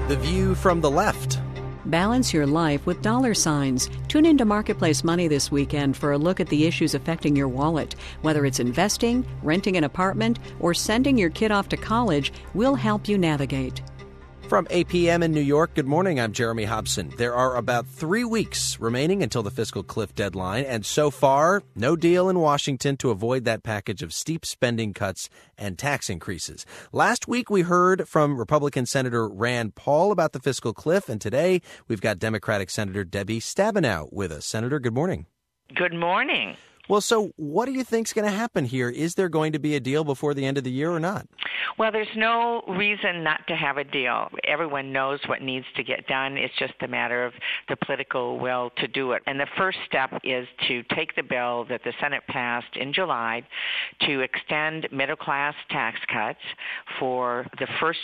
The View from the Left. Balance your life with dollar signs. Tune into Marketplace Money this weekend for a look at the issues affecting your wallet. Whether it's investing, renting an apartment, or sending your kid off to college, we'll help you navigate. From APM in New York, good morning. I'm Jeremy Hobson. There are about 3 weeks remaining until the fiscal cliff deadline, and so far, no deal in Washington to avoid that package of steep spending cuts and tax increases. Last week, we heard from Republican Senator Rand Paul about the fiscal cliff, and today we've got Democratic Senator Debbie Stabenow with us. Senator, good morning. Good morning. Well, so what do you think's going to happen here? Is there going to be a deal before the end of the year or not? Well, there's no reason not to have a deal. Everyone knows what needs to get done. It's just a matter of the political will to do it. And the first step is to take the bill that the Senate passed in July to extend middle-class tax cuts for the first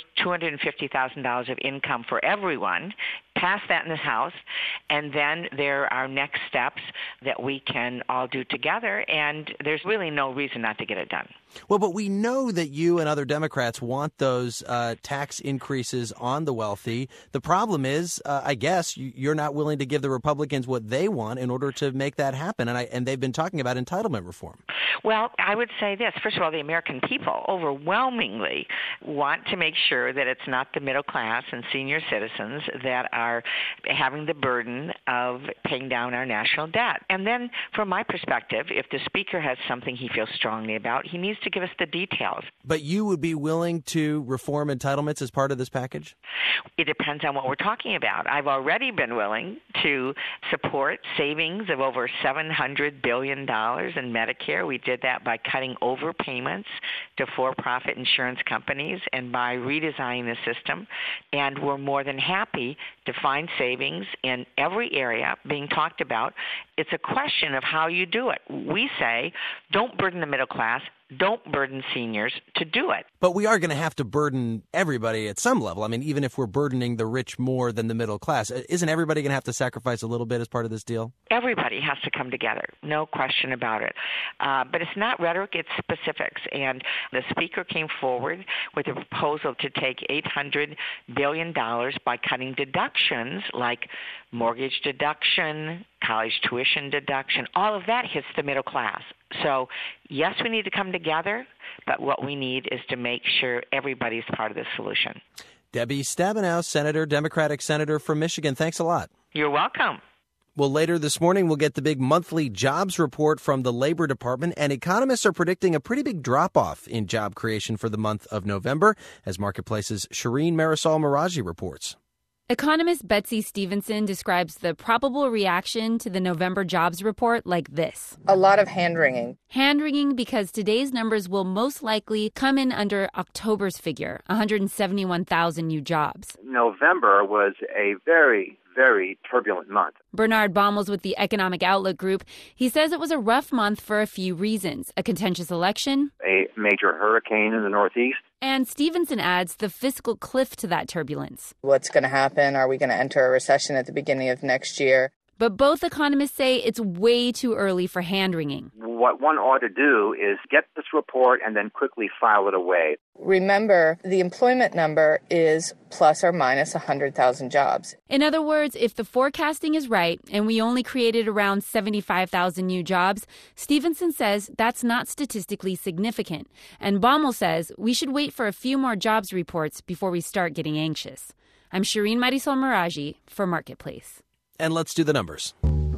$250,000 of income for everyone, pass that in the House, and then there are next steps that we can all do together, and there's really no reason not to get it done. Well, but we know that you and other Democrats want those tax increases on the wealthy. The problem is, I guess, you're not willing to give the Republicans what they want in order to make that happen, and they've been talking about entitlement reform. Well, I would say this. First of all, the American people overwhelmingly want to make sure that it's not the middle class and senior citizens that are having the burden of paying down our national debt. And then, from my perspective, if the Speaker has something he feels strongly about, he needs to give us the details. But you would be willing to reform entitlements as part of this package? It depends on what we're talking about. I've already been willing to support savings of over $700 billion in Medicare. We did that by cutting overpayments to for-profit insurance companies and by redesigning the system. And we're more than happy to find savings in every area being talked about. It's a question of how you do it. We say, don't burden the middle class, don't burden seniors to do it. But we are going to have to burden everybody at some level. I mean, even if we're burdening the rich more than the middle class, isn't everybody going to have to sacrifice a little bit as part of this deal? Everybody has to come together, no question about it. But it's not rhetoric, it's specifics. And the Speaker came forward with a proposal to take $800 billion by cutting deductions like mortgage deduction, college tuition deduction. All of that hits the middle class. So, yes, we need to come together, but what we need is to make sure everybody's part of the solution. Debbie Stabenow, Senator, Democratic Senator from Michigan. Thanks a lot. You're welcome. Well, later this morning, we'll get the big monthly jobs report from the Labor Department, and economists are predicting a pretty big drop-off in job creation for the month of November, as Marketplace's Shireen Marisol Meraji reports. Economist Betsy Stevenson describes the probable reaction to the November jobs report like this. A lot of hand-wringing. Hand-wringing because today's numbers will most likely come in under October's figure, 171,000 new jobs. November was a very turbulent month. Bernard Baumels with the Economic Outlook Group. He says it was a rough month for a few reasons. A contentious election. A major hurricane in the Northeast. And Stevenson adds the fiscal cliff to that turbulence. What's going to happen? Are we going to enter a recession at the beginning of next year? But both economists say it's way too early for hand-wringing. What one ought to do is get this report and then quickly file it away. Remember, the employment number is plus or minus 100,000 jobs. In other words, if the forecasting is right and we only created around 75,000 new jobs, Stevenson says that's not statistically significant. And Baumel says we should wait for a few more jobs reports before we start getting anxious. I'm Shireen Marisol Meraji for Marketplace. And let's do the numbers.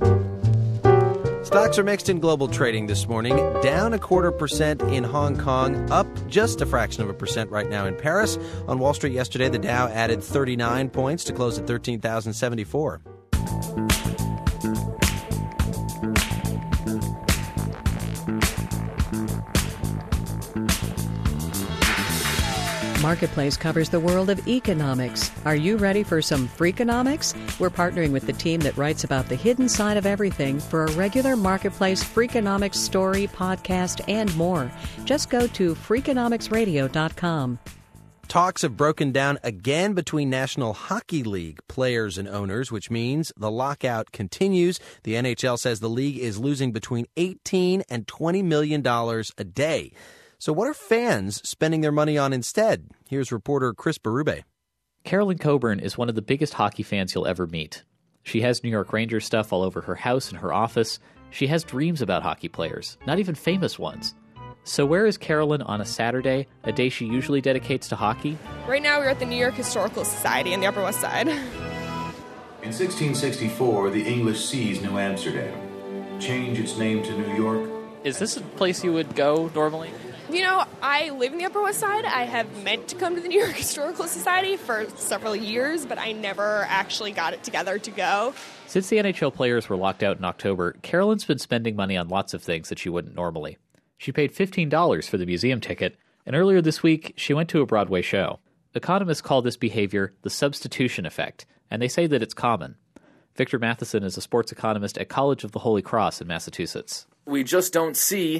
Stocks are mixed in global trading this morning, down 0.25% in Hong Kong, up just a fraction of a percent right now in Paris. On Wall Street yesterday, the Dow added 39 points to close at 13,074. Marketplace covers the world of economics. Are you ready for some Freakonomics? We're partnering with the team that writes about the hidden side of everything for a regular Marketplace Freakonomics story, podcast, and more. Just go to Freakonomicsradio.com. Talks have broken down again between National Hockey League players and owners, which means the lockout continues. The NHL says the league is losing between $18 and $20 million a day. So what are fans spending their money on instead? Here's reporter Chris Berube. Carolyn Coburn is one of the biggest hockey fans you'll ever meet. She has New York Rangers stuff all over her house and her office. She has dreams about hockey players, not even famous ones. So where is Carolyn on a Saturday, a day she usually dedicates to hockey? Right now we're at the New York Historical Society in the Upper West Side. In 1664, the English seized New Amsterdam, changed its name to New York. Is this a place you would go normally? You know, I live in the Upper West Side. I have meant to come to the New York Historical Society for several years, but I never actually got it together to go. Since the NHL players were locked out in October, Carolyn's been spending money on lots of things that she wouldn't normally. She paid $15 for the museum ticket, and earlier this week, she went to a Broadway show. Economists call this behavior the substitution effect, and they say that it's common. Victor Matheson is a sports economist at College of the Holy Cross in Massachusetts. We just don't see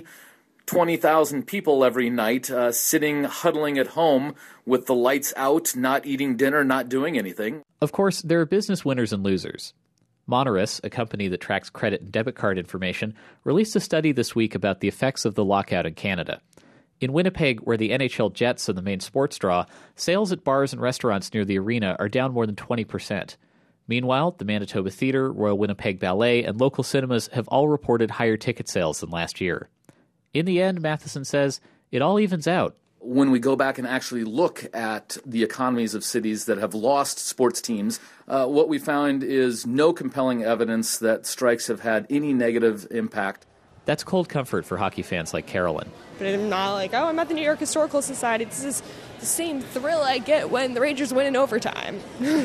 20,000 people every night sitting, huddling at home with the lights out, not eating dinner, not doing anything. Of course, there are business winners and losers. Moneris, a company that tracks credit and debit card information, released a study this week about the effects of the lockout in Canada. In Winnipeg, where the NHL Jets are the main sports draw, sales at bars and restaurants near the arena are down more than 20%. Meanwhile, the Manitoba Theatre, Royal Winnipeg Ballet, and local cinemas have all reported higher ticket sales than last year. In the end, Matheson says, it all evens out. When we go back and actually look at the economies of cities that have lost sports teams, what we found is no compelling evidence that strikes have had any negative impact. That's cold comfort for hockey fans like Carolyn. But I'm not like, I'm at the New York Historical Society. This is the same thrill I get when the Rangers win in overtime.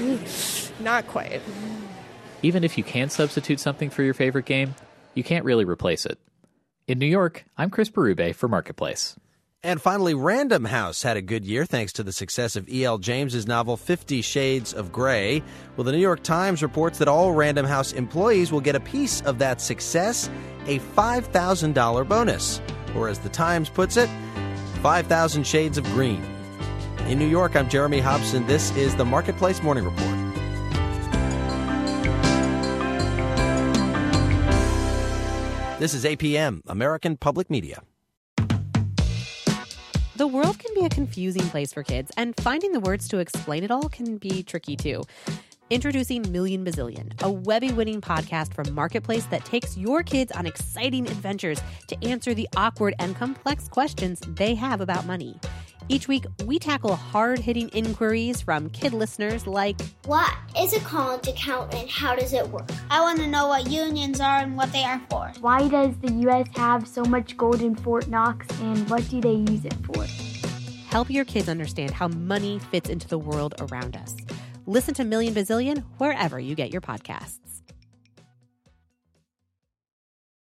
Not quite. Even if you can substitute something for your favorite game, you can't really replace it. In New York, I'm Chris Berube for Marketplace. And finally, Random House had a good year thanks to the success of E.L. James's novel 50 Shades of Grey. Well, the New York Times reports that all Random House employees will get a piece of that success, a $5,000 bonus. Or as the Times puts it, 5,000 shades of green. In New York, I'm Jeremy Hobson. This is the Marketplace Morning Report. This is APM, American Public Media. The world can be a confusing place for kids, and finding the words to explain it all can be tricky too. Introducing Million Bazillion, a Webby-winning podcast from Marketplace that takes your kids on exciting adventures to answer the awkward and complex questions they have about money. Each week, we tackle hard-hitting inquiries from kid listeners like, what is a college account and how does it work? I want to know what unions are and what they are for. Why does the U.S. have so much gold in Fort Knox and what do they use it for? Help your kids understand how money fits into the world around us. Listen to Million Bazillion wherever you get your podcasts.